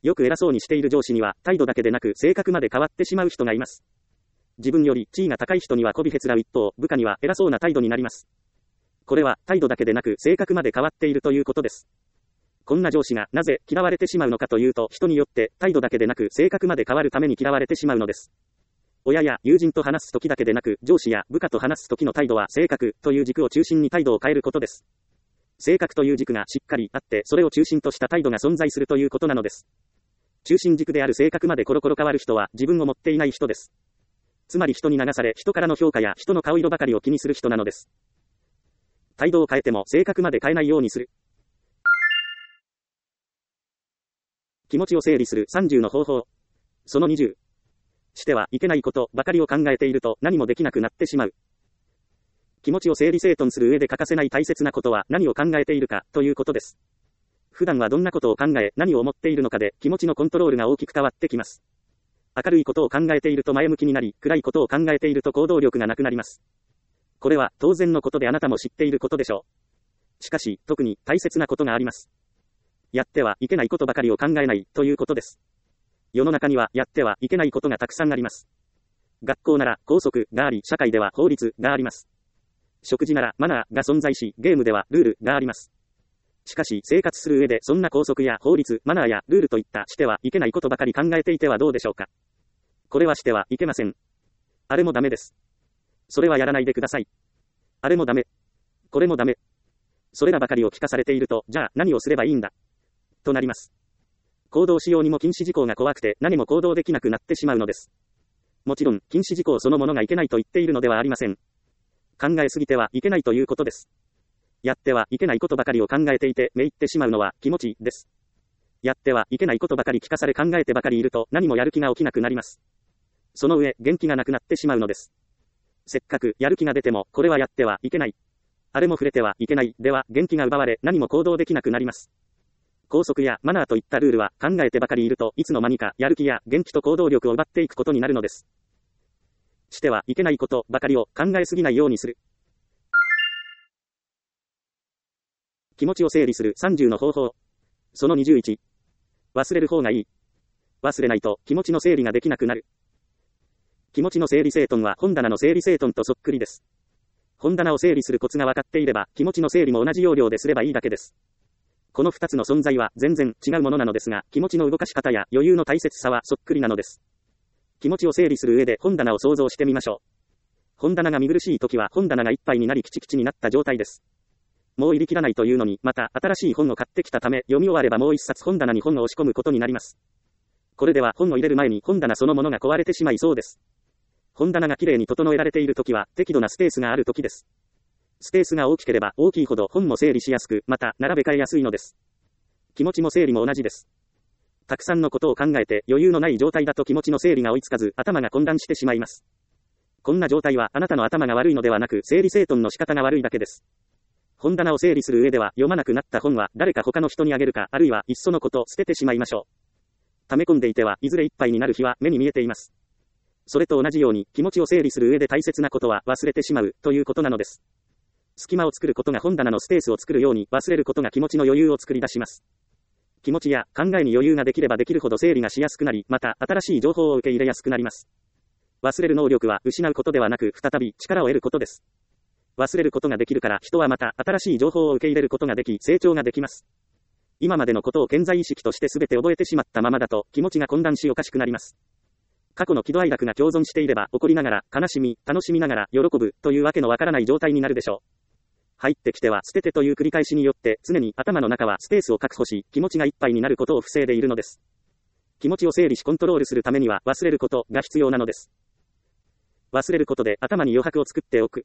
Speaker 1: よく偉そうにしている上司には、態度だけでなく性格まで変わってしまう人がいます。自分より地位が高い人には媚びへつらう一方、部下には偉そうな態度になります。これは、態度だけでなく性格まで変わっているということです。こんな上司がなぜ嫌われてしまうのかというと、人によって態度だけでなく性格まで変わるために嫌われてしまうのです。親や友人と話すときだけでなく、上司や部下と話すときの態度は性格という軸を中心に態度を変えることです。性格という軸がしっかりあって、それを中心とした態度が存在するということなのです。中心軸である性格までコロコロ変わる人は自分を持っていない人です。つまり人に流され、人からの評価や人の顔色ばかりを気にする人なのです。態度を変えても性格まで変えないようにする。気持ちを整理するさんじゅうの方法。そのにじゅう。してはいけないことばかりを考えていると何もできなくなってしまう。気持ちを整理整頓する上で欠かせない大切なことは何を考えているかということです。普段はどんなことを考え、何を思っているのかで気持ちのコントロールが大きく変わってきます。明るいことを考えていると前向きになり、暗いことを考えていると行動力がなくなります。これは当然のことであなたも知っていることでしょう。しかし、特に大切なことがあります。やってはいけないことばかりを考えないということです。世の中にはやってはいけないことがたくさんあります。学校なら校則があり、社会では法律があります。食事ならマナーが存在し、ゲームではルールがあります。しかし、生活する上でそんな校則や法律、マナーやルールといったしてはいけないことばかり考えていてはどうでしょうか。これはしてはいけません。あれもダメです。それはやらないでください。あれもダメ。これもダメ。それらばかりを聞かされていると、じゃあ何をすればいいんだとなります。行動しようにも禁止事項が怖くて何も行動できなくなってしまうのです。もちろん、禁止事項そのものがいけないと言っているのではありません。考えすぎてはいけないということです。やってはいけないことばかりを考えていて、めいってしまうのは気持ちです。やってはいけないことばかり聞かされ考えてばかりいると何もやる気が起きなくなります。その上、元気がなくなってしまうのです。せっかくやる気が出ても、これはやってはいけない。あれも触れてはいけない。では、元気が奪われ、何も行動できなくなります。校則やマナーといったルールは考えてばかりいるといつの間にかやる気や元気と行動力を奪っていくことになるのです。してはいけないことばかりを考えすぎないようにする。気持ちを整理するさんじゅうの方法。そのにじゅういち。忘れる方がいい。忘れないと気持ちの整理ができなくなる。気持ちの整理整頓は本棚の整理整頓とそっくりです。本棚を整理するコツが分かっていれば気持ちの整理も同じ要領ですればいいだけです。このふたつの存在は全然違うものなのですが、気持ちの動かし方や余裕の大切さはそっくりなのです。気持ちを整理する上で本棚を想像してみましょう。本棚が見苦しい時は本棚がいっぱいになりキチキチになった状態です。もう入りきらないというのに、また新しい本を買ってきたため、読み終わればもう一冊本棚に本を押し込むことになります。これでは本を入れる前に本棚そのものが壊れてしまいそうです。本棚がきれいに整えられているときは適度なスペースがあるときです。スペースが大きければ大きいほど本も整理しやすく、また並べ替えやすいのです。気持ちも整理も同じです。たくさんのことを考えて余裕のない状態だと気持ちの整理が追いつかず頭が混乱してしまいます。こんな状態はあなたの頭が悪いのではなく整理整頓の仕方が悪いだけです。本棚を整理する上では読まなくなった本は誰か他の人にあげるか、あるいはいっそのこと捨ててしまいましょう。溜め込んでいてはいずれいっぱいになる日は目に見えています。それと同じように気持ちを整理する上で大切なことは忘れてしまうということなのです。隙間を作ることが本棚のスペースを作るように忘れることが気持ちの余裕を作り出します。気持ちや考えに余裕ができればできるほど整理がしやすくなり、また新しい情報を受け入れやすくなります。忘れる能力は失うことではなく再び力を得ることです。忘れることができるから人はまた新しい情報を受け入れることができ成長ができます。今までのことを顕在意識として全て覚えてしまったままだと気持ちが混乱しおかしくなります。過去の喜怒哀楽が共存していれば怒りながら悲しみ、楽しみながら喜ぶというわけのわからない状態になるでしょう。入ってきては捨ててという繰り返しによって常に頭の中はスペースを確保し気持ちがいっぱいになることを防いでいるのです。気持ちを整理しコントロールするためには忘れることが必要なのです。忘れることで頭に余白を作っておく。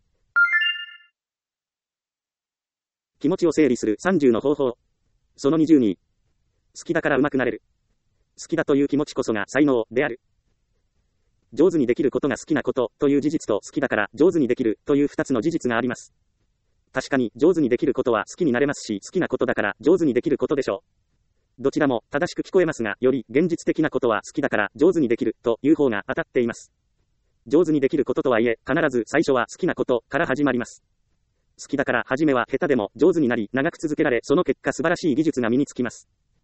Speaker 1: 気持ちを整理するさんじゅうの方法。そのにじゅうに。好きだから上手くなれる。好きだという気持ちこそが才能である。上手にできることが好きなことという事実と好きだから上手にできるという二つの事実があります。確かに上手にできることは好きになれますし、好きなことだから上手にできることでしょう。どちらも正しく聞こえますが、より現実的なことは好きだから上手にできるという方が当たっています。上手にできることとはいえ、必ず最初は好きなことから始まります。好きだから初めは下手でも上手になり、長く続けられ、その結果素晴らしい技術が身につきます。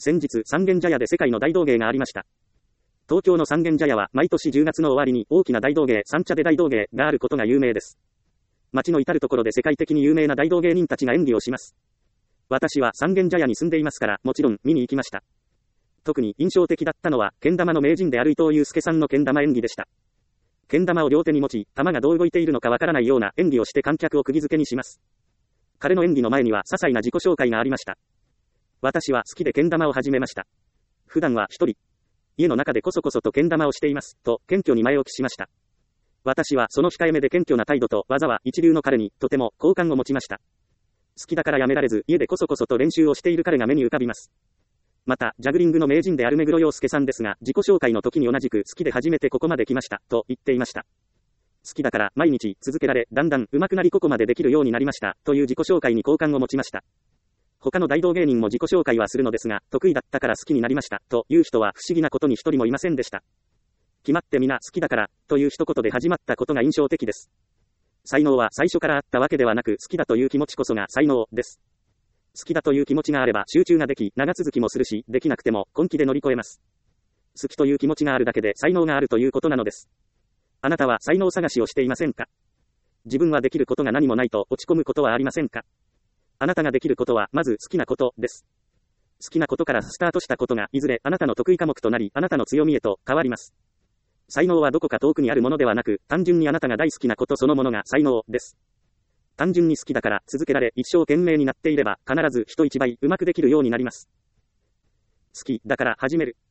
Speaker 1: 先日三軒茶屋で世界の大道芸がありました。東京の三軒茶屋は毎年じゅうがつの終わりに大きな大道芸、三茶で大道芸があることが有名です。街の至るところで世界的に有名な大道芸人たちが演技をします。私は三軒茶屋に住んでいますから、もちろん見に行きました。特に印象的だったのは、けん玉の名人である伊藤祐介さんのけん玉演技でした。けん玉を両手に持ち、玉がどう動いているのかわからないような演技をして観客を釘付けにします。彼の演技の前には些細な自己紹介がありました。私は好きでけん玉を始めました。普段は一人、家の中でこそこそとけん玉をしています、と謙虚に前置きしました。私はその控えめで謙虚な態度と技は一流の彼にとても好感を持ちました。好きだからやめられず家でこそこそと練習をしている彼が目に浮かびます。また、ジャグリングの名人である目黒洋介さんですが、自己紹介の時に同じく好きで初めてここまで来ました、と言っていました。好きだから毎日続けられ、だんだん上手くなりここまでできるようになりました、という自己紹介に好感を持ちました。他の大道芸人も自己紹介はするのですが、得意だったから好きになりました、という人は不思議なことに一人もいませんでした。決まって皆好きだから、という一言で始まったことが印象的です。才能は最初からあったわけではなく、好きだという気持ちこそが才能です。好きだという気持ちがあれば集中ができ、長続きもするし、できなくても根気で乗り越えます。好きという気持ちがあるだけで才能があるということなのです。あなたは才能探しをしていませんか？自分はできることが何もないと落ち込むことはありませんか？あなたができることはまず好きなことです。好きなことからスタートしたことがいずれあなたの得意科目となり、あなたの強みへと変わります。才能はどこか遠くにあるものではなく、単純にあなたが大好きなことそのものが才能です。単純に好きだから続けられ一生懸命になっていれば必ず人一倍うまくできるようになります。好きだから始める。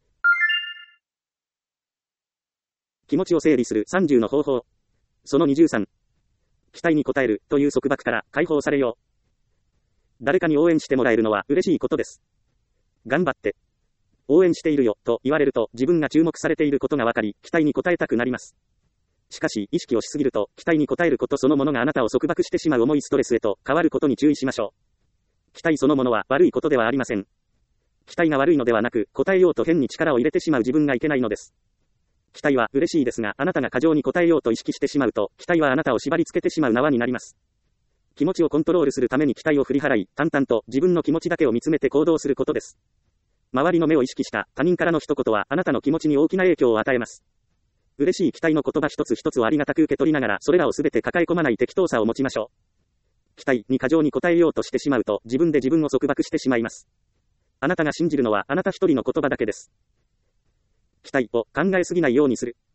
Speaker 1: 気持ちを整理するさんじゅうの方法。そのにじゅうさん。期待に応えるという束縛から解放されよう。誰かに応援してもらえるのは嬉しいことです。頑張って。応援しているよと言われると自分が注目されていることがわかり、期待に応えたくなります。しかし、意識をしすぎると、期待に応えることそのものがあなたを束縛してしまう重いストレスへと変わることに注意しましょう。期待そのものは悪いことではありません。期待が悪いのではなく、応えようと変に力を入れてしまう自分がいけないのです。期待は嬉しいですが、あなたが過剰に応えようと意識してしまうと、期待はあなたを縛り付けてしまう縄になります。気持ちをコントロールするために期待を振り払い、淡々と自分の気持ちだけを見つめて行動することです。周りの目を意識した他人からの一言はあなたの気持ちに大きな影響を与えます。嬉しい期待の言葉一つ一つをありがたく受け取りながら、それらをすべて抱え込まない適当さを持ちましょう。期待に過剰に応えようとしてしまうと、自分で自分を束縛してしまいます。あなたが信じるのはあなた一人の言葉だけです。期待を考えすぎないようにする。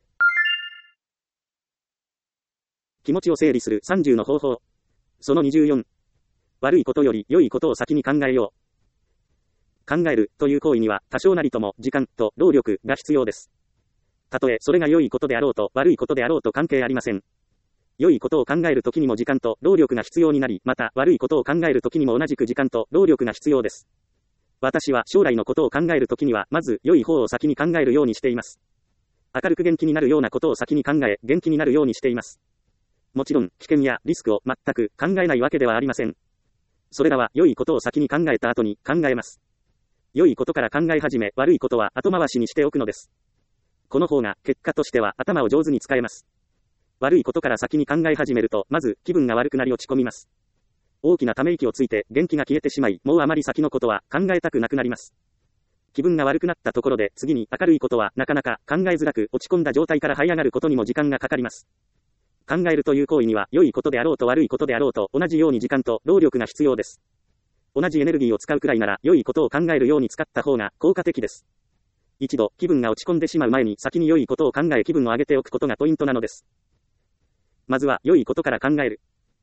Speaker 1: 気持ちを整理するさんじゅうの方法。そのにじゅうよん。悪いことより良いことを先に考えよう。考えるという行為には多少なりとも時間と労力が必要です。たとえそれが良いことであろうと悪いことであろうと関係ありません。良いことを考えるときにも時間と労力が必要になり、また悪いことを考えるときにも同じく時間と労力が必要です。私は将来のことを考えるときにはまず良い方を先に考えるようにしています。明るく元気になるようなことを先に考え、元気になるようにしています。もちろん危険やリスクを全く考えないわけではありません。それらは良いことを先に考えた後に考えます。良いことから考え始め、悪いことは後回しにしておくのです。この方が結果としては頭を上手に使えます。悪いことから先に考え始めると、まず気分が悪くなり落ち込みます。大きなため息をついて元気が消えてしまい、もうあまり先のことは考えたくなくなります。気分が悪くなったところで次に明るいことはなかなか考えづらく、落ち込んだ状態から這い上がることにも時間がかかります。考えるという行為には良いことであろうと悪いことであろうと同じように時間と労力が必要です。同じエネルギーを使うくらいなら良いことを考えるように使った方が効果的です。一度気分が落ち込んでしまう前に先に良いことを考え気分を上げておくことがポイントなのです。まずは良いことから考える。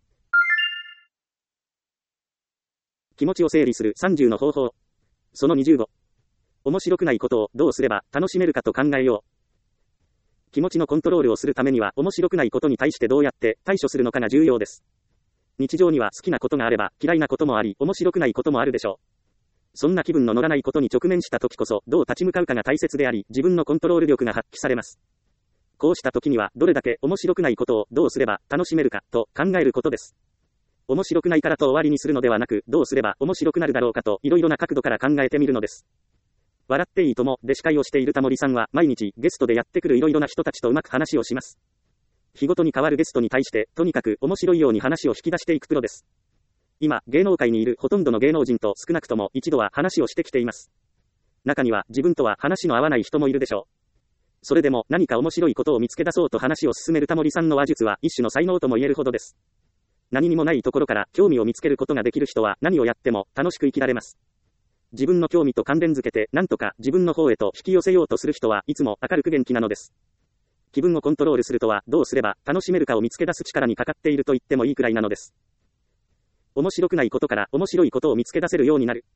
Speaker 1: 気持ちを整理するさんじゅうの方法。そのにじゅうご。面白くないことをどうすれば楽しめるかと考えよう。気持ちのコントロールをするためには面白くないことに対してどうやって対処するのかが重要です。日常には好きなことがあれば嫌いなこともあり、面白くないこともあるでしょう。そんな気分の乗らないことに直面した時こそどう立ち向かうかが大切であり、自分のコントロール力が発揮されます。こうした時にはどれだけ面白くないことをどうすれば楽しめるかと考えることです。面白くないからと終わりにするのではなく、どうすれば面白くなるだろうかといろいろな角度から考えてみるのです。笑っていいともで司会をしているタモリさんは毎日ゲストでやってくるいろいろな人たちとうまく話をします。日ごとに変わるゲストに対してとにかく面白いように話を引き出していくプロです。 今、芸能界にいるほとんどの芸能人と少なくとも一度は話をしてきています。中には自分とは話の合わない人もいるでしょう。それでも何か面白いことを見つけ出そうと話を進めるタモリさんの話術は一種の才能とも言えるほどです。何にもないところから興味を見つけることができる人は何をやっても楽しく生きられます。自分の興味と関連づけて何とか自分の方へと引き寄せようとする人はいつも明るく元気なのです。気分をコントロールするとはどうすれば楽しめるかを見つけ出す力にかかっていると言ってもいいくらいなのです。面白くないことから面白いことを見つけ出せるようになる。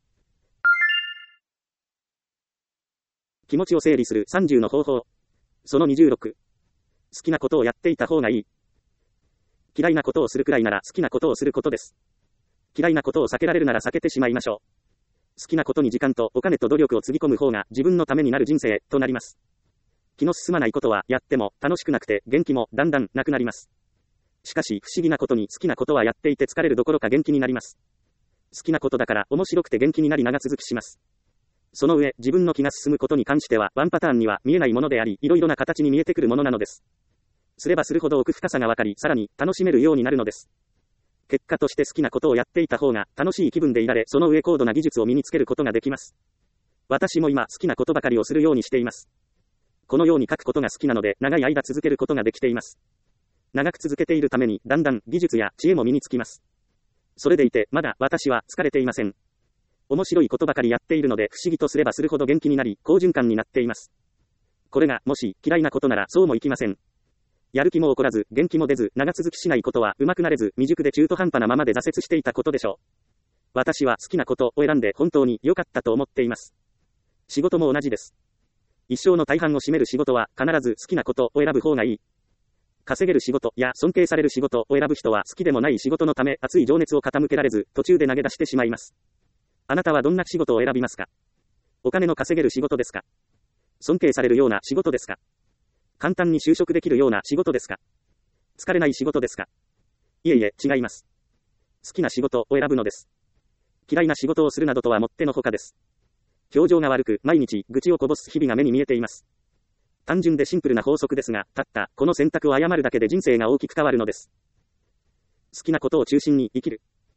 Speaker 1: 気持ちを整理するさんじゅうの方法。そのにじゅうろく。好きなことをやっていた方がいい。嫌いなことをするくらいなら好きなことをすることです。嫌いなことを避けられるなら避けてしまいましょう。好きなことに時間とお金と努力をつぎ込む方が自分のためになる人生となります。気の進まないことはやっても楽しくなくて元気もだんだんなくなります。しかし不思議なことに好きなことはやっていて疲れるどころか元気になります。好きなことだから面白くて元気になり長続きします。その上、自分の気が進むことに関してはワンパターンには見えないものであり、いろいろな形に見えてくるものなのです。すればするほど奥深さがわかり、さらに楽しめるようになるのです。結果として好きなことをやっていた方が楽しい気分でいられ、その上高度な技術を身につけることができます。私も今好きなことばかりをするようにしています。このように書くことが好きなので長い間続けることができています。長く続けているためにだんだん技術や知恵も身につきます。それでいてまだ私は疲れていません。面白いことばかりやっているので不思議とすればするほど元気になり好循環になっています。これがもし嫌いなことならそうもいきません。やる気も起こらず元気も出ず長続きしないことは上手くなれず未熟で中途半端なままで挫折していたことでしょう。私は好きなことを選んで本当に良かったと思っています。仕事も同じです。一生の大半を占める仕事は必ず好きなことを選ぶ方がいい。稼げる仕事や尊敬される仕事を選ぶ人は好きでもない仕事のため熱い情熱を傾けられず途中で投げ出してしまいます。あなたはどんな仕事を選びますか？お金の稼げる仕事ですか？尊敬されるような仕事ですか？簡単に就職できるような仕事ですか？疲れない仕事ですか？いえいえ、違います。好きな仕事を選ぶのです。嫌いな仕事をするなどとはもってのほかです。表情が悪く、毎日愚痴をこぼす日々が目に見えています。単純でシンプルな法則ですが、たったこの選択を誤るだけで人生が大きく変わるのです。好きなことを中心に生きる。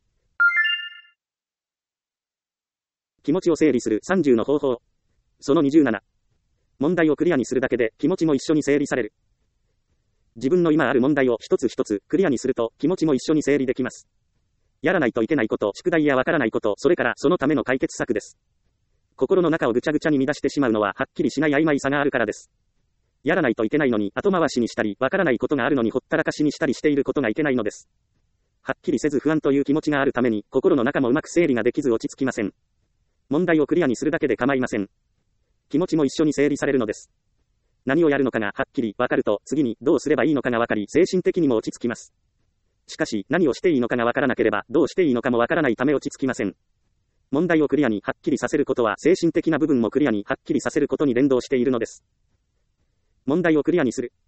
Speaker 1: 気持ちを整理するさんじゅうの方法。そのにじゅうなな。問題をクリアにするだけで気持ちも一緒に整理される。自分の今ある問題を一つ一つクリアにすると気持ちも一緒に整理できます。やらないといけないこと、宿題やわからないこと、それからそのための解決策です。心の中をぐちゃぐちゃに乱してしまうのははっきりしない曖昧さがあるからです。やらないといけないのに後回しにしたり、わからないことがあるのにほったらかしにしたりしていることがいけないのです。はっきりせず不安という気持ちがあるために、心の中もうまく整理ができず落ち着きません。問題をクリアにするだけで構いません。気持ちも一緒に整理されるのです。何をやるのかがはっきりわかると、次にどうすればいいのかがわかり、精神的にも落ち着きます。しかし、何をしていいのかがわからなければ、どうしていいのかもわからないため落ち着きません。問題をクリアにはっきりさせることは、精神的な部分もクリアにはっきりさせることに連動しているのです。問題をクリアにする。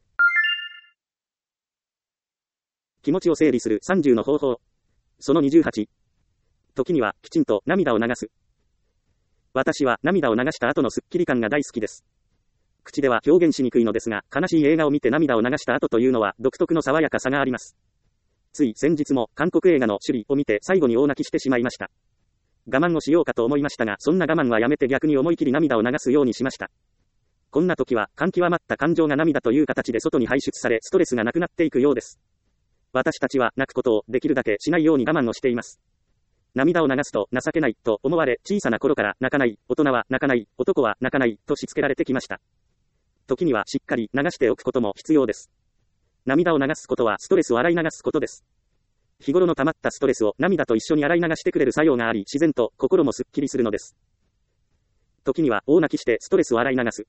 Speaker 1: 気持ちを整理するさんじゅうの方法。そのにじゅうはち。時には、きちんと涙を流す。私は涙を流した後のスッキリ感が大好きです。口では表現しにくいのですが、悲しい映画を見て涙を流した後というのは独特の爽やかさがあります。つい先日も韓国映画の首里を見て最後に大泣きしてしまいました。我慢をしようかと思いましたが、そんな我慢はやめて逆に思い切り涙を流すようにしました。こんな時は感極まった感情が涙という形で外に排出され、ストレスがなくなっていくようです。私たちは泣くことをできるだけしないように我慢をしています。涙を流すと情けないと思われ、小さな頃から泣かない、大人は泣かない、男は泣かないとしつけられてきました。時にはしっかり流しておくことも必要です。涙を流すことはストレスを洗い流すことです。日頃の溜まったストレスを涙と一緒に洗い流してくれる作用があり、自然と心もすっきりするのです。時には大泣きしてストレスを洗い流す。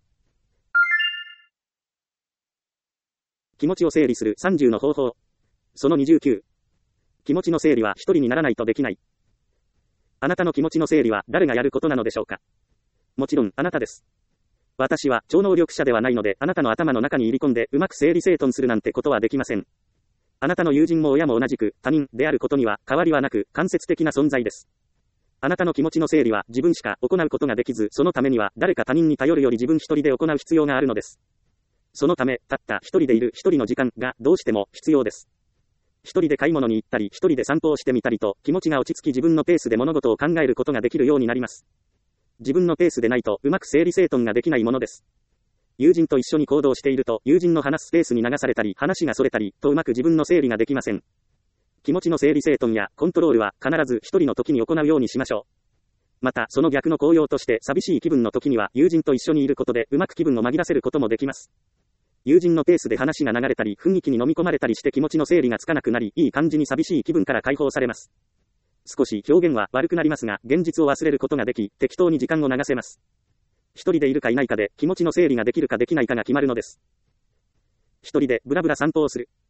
Speaker 1: 気持ちを整理するさんじゅうの方法。そのにじゅうきゅう。気持ちの整理は一人にならないとできない。あなたの気持ちの整理は誰がやることなのでしょうか。もちろんあなたです。私は超能力者ではないので、あなたの頭の中に入り込んでうまく整理整頓するなんてことはできません。あなたの友人も親も同じく他人であることには変わりはなく間接的な存在です。あなたの気持ちの整理は自分しか行うことができず、そのためには誰か他人に頼るより自分一人で行う必要があるのです。そのため、たった一人でいる一人の時間がどうしても必要です。一一人で買い物に行ったり、一人で散歩をしてみたりと、気持ちが落ち着き自分のペースで物事を考えることができるようになります。自分のペースでないと、うまく整理整頓ができないものです。友人と一緒に行動していると、友人の話すペースに流されたり、話がそれたり、とうまく自分の整理ができません。気持ちの整理整頓やコントロールは必ず一人の時に行うようにしましょう。また、その逆の効用として、寂しい気分の時には、友人と一緒にいることで、うまく気分を紛らせることもできます。友人のペースで話が流れたり、雰囲気に飲み込まれたりして気持ちの整理がつかなくなり、いい感じに寂しい気分から解放されます。少し表現は悪くなりますが、現実を忘れることができ、適当に時間を流せます。一人でいるかいないかで、気持ちの整理ができるかできないかが決まるのです。一人でブラブラ散歩をする。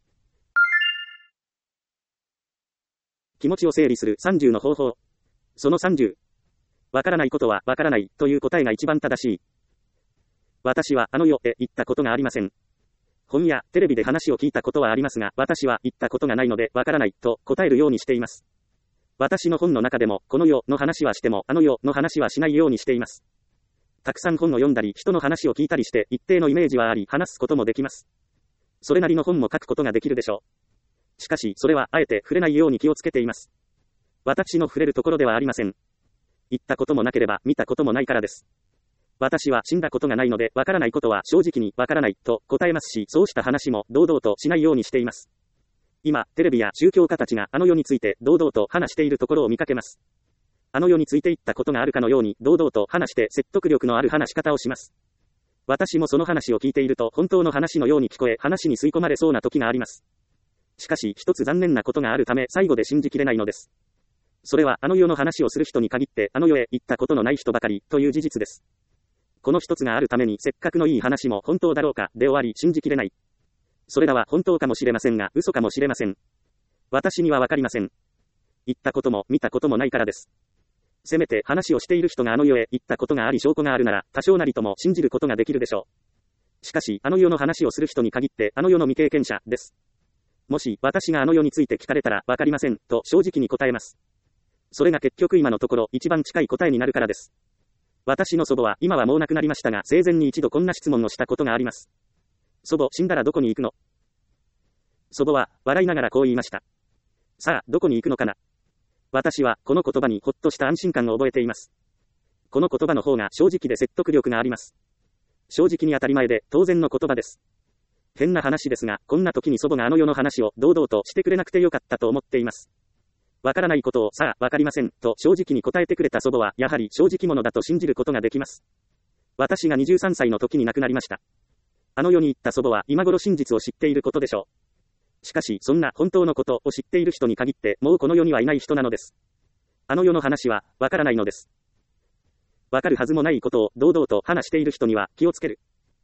Speaker 1: 気持ちを整理するさんじゅうの方法。そのさんじゅう。わからないことはわからないという答えが一番正しい。私はあの世へ行ったことがありません。本やテレビで話を聞いたことはありますが、私は行ったことがないのでわからないと答えるようにしています。私の本の中でも、この世の話はしても、あの世の話はしないようにしています。たくさん本を読んだり、人の話を聞いたりして、一定のイメージはあり、話すこともできます。それなりの本も書くことができるでしょう。しかし、それはあえて触れないように気をつけています。私の触れるところではありません。行ったこともなければ、見たこともないからです。私は死んだことがないので、わからないことは正直にわからないと答えますし、そうした話も堂々としないようにしています。今、テレビや宗教家たちがあの世について堂々と話しているところを見かけます。あの世について言ったことがあるかのように、堂々と話して説得力のある話し方をします。私もその話を聞いていると、本当の話のように聞こえ、話に吸い込まれそうな時があります。しかし、一つ残念なことがあるため、最後で信じきれないのです。それは、あの世の話をする人に限って、あの世へ行ったことのない人ばかり、という事実です。この一つがあるために、せっかくのいい話も本当だろうか、で終わり、信じきれない。それらは本当かもしれませんが、嘘かもしれません。私にはわかりません。行ったことも、見たこともないからです。せめて話をしている人があの世へ行ったことがあり証拠があるなら、多少なりとも信じることができるでしょう。しかし、あの世の話をする人に限って、あの世の未経験者です。もし、私があの世について聞かれたら、わかりません、と正直に答えます。それが結局今のところ、一番近い答えになるからです。私の祖母は、今はもう亡くなりましたが、生前に一度こんな質問をしたことがあります。祖母、死んだらどこに行くの？祖母は、笑いながらこう言いました。さあ、どこに行くのかな？私は、この言葉にほっとした安心感を覚えています。この言葉の方が正直で説得力があります。正直に当たり前で、当然の言葉です。変な話ですが、こんな時に祖母があの世の話を堂々としてくれなくてよかったと思っています。わからないことを、さあ、わかりません、と正直に答えてくれた祖母は、やはり正直者だと信じることができます。私がにじゅうさんさいの時に亡くなりました。あの世に行った祖母は、今頃真実を知っていることでしょう。しかし、そんな本当のことを知っている人に限って、もうこの世にはいない人なのです。あの世の話は、わからないのです。わかるはずもないことを、堂々と話している人には、気をつける。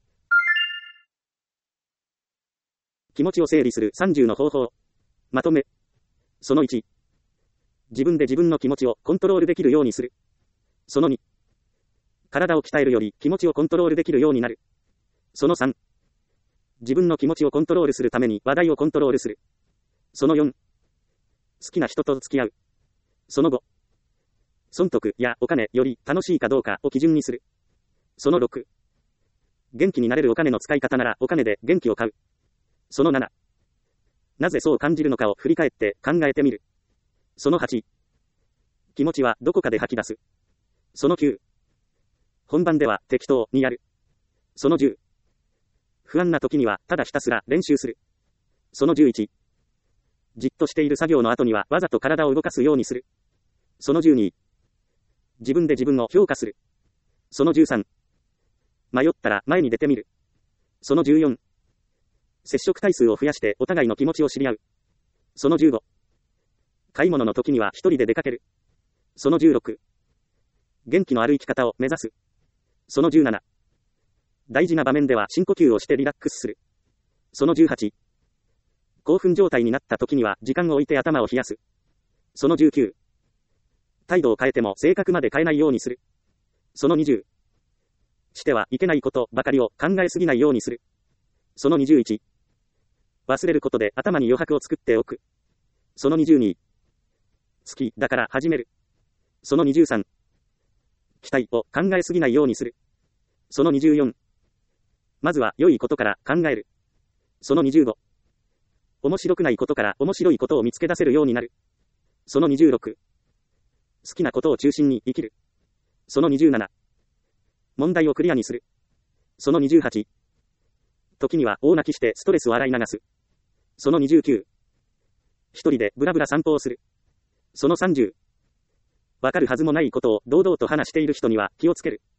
Speaker 1: 気持ちを整理するさんじゅうの方法。まとめ。そのいち。自分で自分の気持ちをコントロールできるようにする。そのに。体を鍛えるより気持ちをコントロールできるようになる。そのさん。自分の気持ちをコントロールするために話題をコントロールする。そのよん。好きな人と付き合う。そのご。損得やお金より楽しいかどうかを基準にする。そのろく。元気になれるお金の使い方ならお金で元気を買う。そのなな。なぜそう感じるのかを振り返って考えてみる。そのはち。気持ちはどこかで吐き出す。そのきゅう。本番では適当にやる。そのじゅう。不安な時にはただひたすら練習する。そのじゅういち。じっとしている作業の後にはわざと体を動かすようにする。そのじゅうに。自分で自分を評価する。そのじゅうさん。迷ったら前に出てみる。そのじゅうよん。接触回数を増やしてお互いの気持ちを知り合う。そのじゅうご。買い物の時には一人で出かける。そのじゅうろく。元気のある生き方を目指す。そのじゅうなな。大事な場面では深呼吸をしてリラックスする。そのじゅうはち。興奮状態になった時には時間を置いて頭を冷やす。そのじゅうきゅう。態度を変えても性格まで変えないようにする。そのにじゅう。してはいけないことばかりを考えすぎないようにする。そのにじゅういち。忘れることで頭に余白を作っておく。そのにじゅうに。好きだから始める。そのにじゅうさん。期待を考えすぎないようにする。そのにじゅうよん。まずは良いことから考える。そのにじゅうご。 面白くないことから面白いことを見つけ出せるようになる。そのにじゅうろく。好きなことを中心に生きる。そのにじゅうなな。問題をクリアにする。そのにじゅうはち。時には大泣きしてストレスを洗い流す。そのにじゅうきゅう。一人でブラブラ散歩をする。そのさんじゅう。わかるはずもないことを堂々と話している人には気をつける。